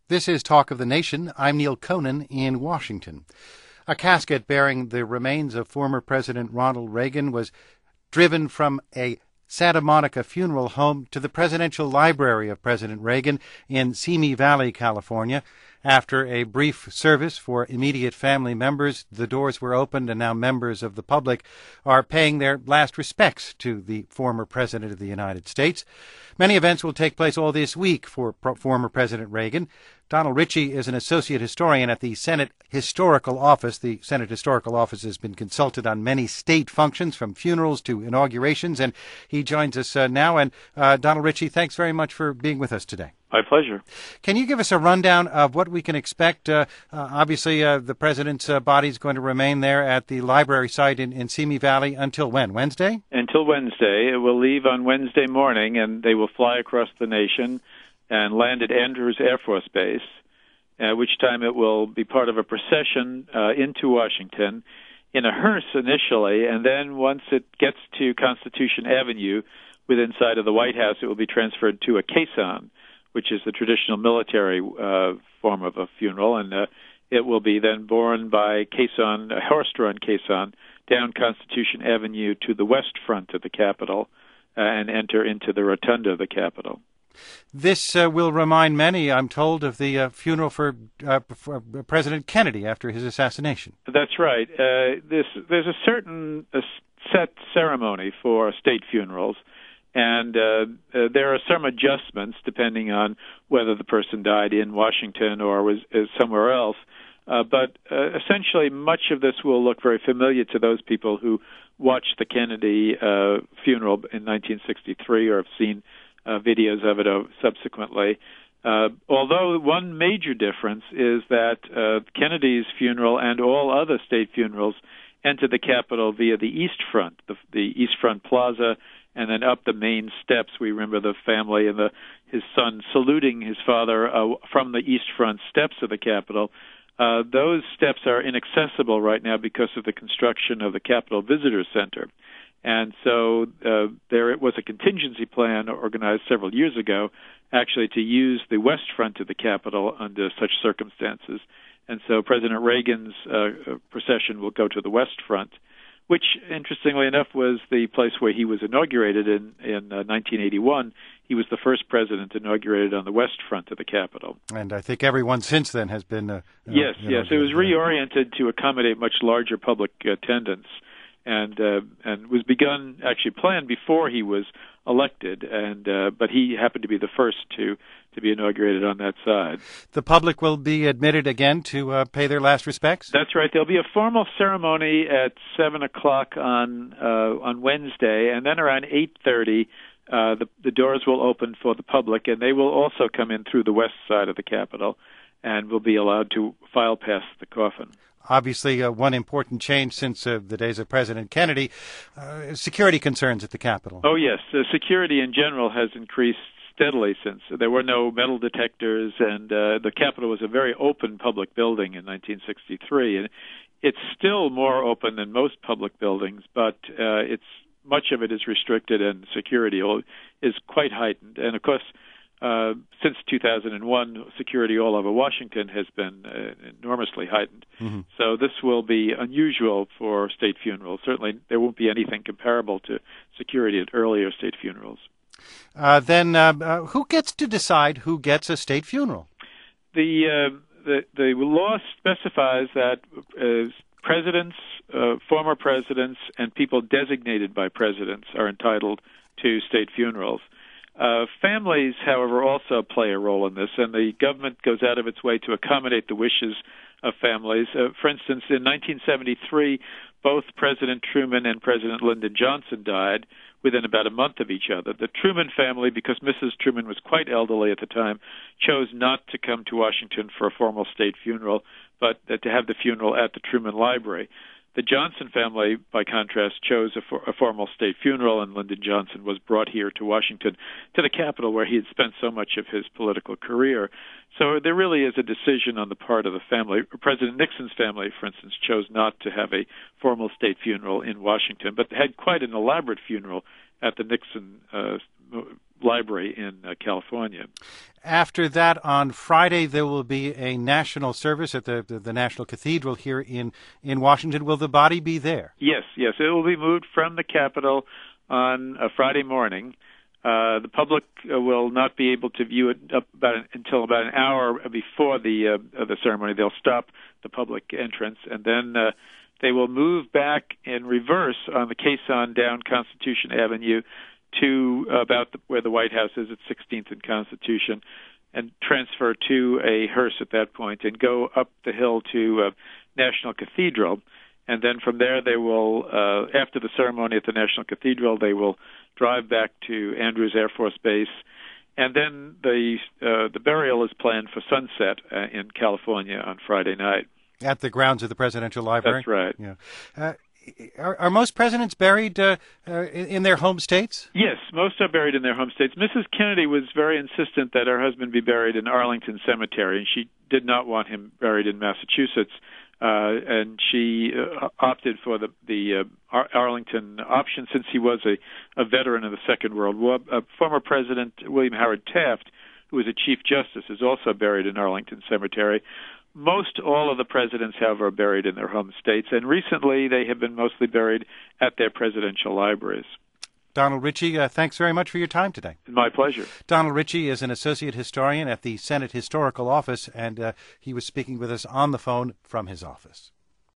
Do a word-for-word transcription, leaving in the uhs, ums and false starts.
This is Talk of the Nation. I'm Neil Conan in Washington. A casket bearing the remains of former President Ronald Reagan was driven from a Santa Monica funeral home to the Presidential Library of President Reagan in Simi Valley, California. After a brief service for immediate family members, the doors were opened, and now members of the public are paying their last respects to the former President of the United States. Many events will take place all this week for pro- former President Reagan. Donald Ritchie is an associate historian at the Senate Historical Office. The Senate Historical Office has been consulted on many state functions, from funerals to inaugurations, and he joins us uh, now. And uh, Donald Ritchie, thanks very much for being with us today. My pleasure. Can you give us a rundown of what we can expect? Uh, uh, obviously, uh, the president's uh, body is going to remain there at the library site in, in Simi Valley until when? Wednesday? Until Wednesday. It will leave on Wednesday morning, and they will fly across the nation and land at Andrews Air Force Base, at which time it will be part of a procession uh, into Washington in a hearse initially, and then once it gets to Constitution Avenue, within sight of the White House, it will be transferred to a caisson, which is the traditional military uh, form of a funeral, and uh, it will be then borne by caisson, a horse-drawn caisson, down Constitution Avenue to the west front of the Capitol uh, and enter into the rotunda of the Capitol. This uh, will remind many, I'm told, of the uh, funeral for, uh, for President Kennedy after his assassination. That's right. Uh, this, there's a certain uh, set ceremony for state funerals, and uh, uh, there are some adjustments depending on whether the person died in Washington or was uh, somewhere else. Uh, but uh, essentially, much of this will look very familiar to those people who watched the Kennedy uh, funeral in nineteen sixty-three or have seen uh, videos of it subsequently. Uh, although one major difference is that uh, Kennedy's funeral and all other state funerals enter the Capitol via the East Front, the, the East Front Plaza, and then up the main steps. We remember the family and the, his son saluting his father uh, from the East Front steps of the Capitol. Uh, those steps are inaccessible right now because of the construction of the Capitol Visitor Center. And so uh, there was a contingency plan organized several years ago, actually, to use the West Front of the Capitol under such circumstances. And so President Reagan's uh, procession will go to the West Front, which, interestingly enough, was the place where he was inaugurated in, in uh, nineteen eighty-one. He was the first president inaugurated on the west front of the Capitol. And I think everyone since then has been... Uh, yes, yes. It was reoriented to accommodate much larger public attendance, and uh, and was begun, actually planned before he was elected, and uh, but he happened to be the first to, to be inaugurated on that side. The public will be admitted again to uh, pay their last respects? That's right. There'll be a formal ceremony at seven o'clock on uh, on Wednesday, and then around eight thirty, uh, the, the doors will open for the public, and they will also come in through the west side of the Capitol and will be allowed to file past the coffin. Obviously, uh, one important change since uh, the days of President Kennedy, uh, security concerns at the Capitol. Oh, yes. Uh, security in general has increased steadily since. There were no metal detectors, and uh, the Capitol was a very open public building in nineteen sixty-three. And it's still more open than most public buildings, but uh, it's much of it is restricted, and security is quite heightened. And, of course, Uh, since two thousand one, security all over Washington has been uh, enormously heightened. Mm-hmm. So this will be unusual for state funerals. Certainly there won't be anything comparable to security at earlier state funerals. Uh, then uh, uh, who gets to decide who gets a state funeral? The, uh, the, the law specifies that uh, presidents, uh, former presidents, and people designated by presidents are entitled to state funerals. Uh, families, however, also play a role in this, and the government goes out of its way to accommodate the wishes of families. Uh, for instance, in nineteen seventy-three, both President Truman and President Lyndon Johnson died within about a month of each other. The Truman family, because Missus Truman was quite elderly at the time, chose not to come to Washington for a formal state funeral, but uh, to have the funeral at the Truman Library. The Johnson family, by contrast, chose a, for, a formal state funeral, and Lyndon Johnson was brought here to Washington, to the Capitol, where he had spent so much of his political career. So there really is a decision on the part of the family. President Nixon's family, for instance, chose not to have a formal state funeral in Washington, but had quite an elaborate funeral at the Nixon uh, library in uh, California. After that, on Friday, there will be a national service at the, the, the National Cathedral here in, in Washington. Will the body be there? Yes, yes. It will be moved from the Capitol on a Friday morning. Uh, the public uh, will not be able to view it up about an, until about an hour before the uh, the ceremony. They'll stop the public entrance, and then uh, they will move back in reverse on the caisson down Constitution Avenue to uh, about the, where the White House is at sixteenth and Constitution, and transfer to a hearse at that point, and go up the hill to uh, National Cathedral. And then from there, they will, uh, after the ceremony at the National Cathedral, they will drive back to Andrews Air Force Base. And then the uh, the burial is planned for sunset uh, in California on Friday night. At the grounds of the Presidential Library? That's right. Yeah. Uh, are, are most presidents buried uh, uh, in their home states? Yes, most are buried in their home states. Missus Kennedy was very insistent that her husband be buried in Arlington Cemetery, and she did not want him buried in Massachusetts. Uh, and she uh, opted for the the uh, Ar- Arlington option since he was a, a veteran of the Second World War. Uh, former President William Howard Taft, who was a Chief Justice, is also buried in Arlington Cemetery. Most all of the presidents, however, are buried in their home states, and recently they have been mostly buried at their presidential libraries. Donald Ritchie, uh, thanks very much for your time today. My pleasure. Donald Ritchie is an associate historian at the Senate Historical Office, and uh, he was speaking with us on the phone from his office.